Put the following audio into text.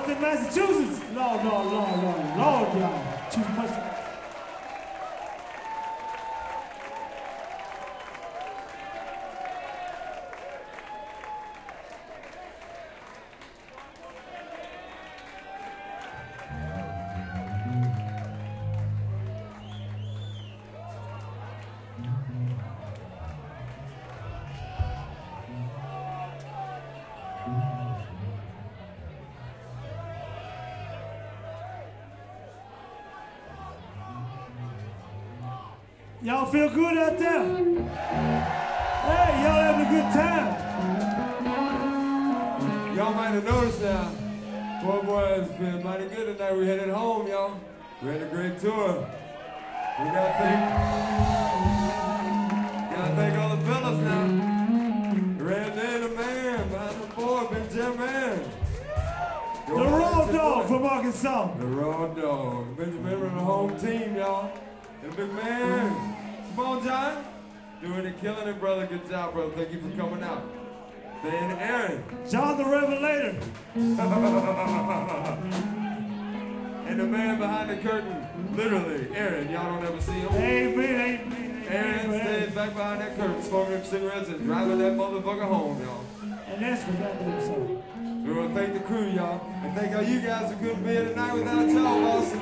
Boston, Massachusetts. Lord, y'all. Too much. Y'all feel good out there? Hey, y'all having a good time? Y'all might have noticed now, Poor Boys feeling mighty good tonight. We headed home, y'all. We had a great tour. We gotta thank all the fellas now. Randy the man, behind the board, Big Jim Man. The Raw Dog from Arkansas. The Raw Dog. Benjamin and the home team, y'all. The big man. Come on, John. Doing it, killing it, brother. Good job, brother. Thank you for coming out. Then Aaron. John the Revelator. And the man behind the curtain, literally, Aaron. Y'all don't ever see him. Amen. Aaron stays back behind that curtain, smoking them cigarettes and driving that motherfucker home, y'all. And that's what that looks like. We want to thank the crew, y'all. And thank all you guys who couldn't be here tonight without y'all, Boston.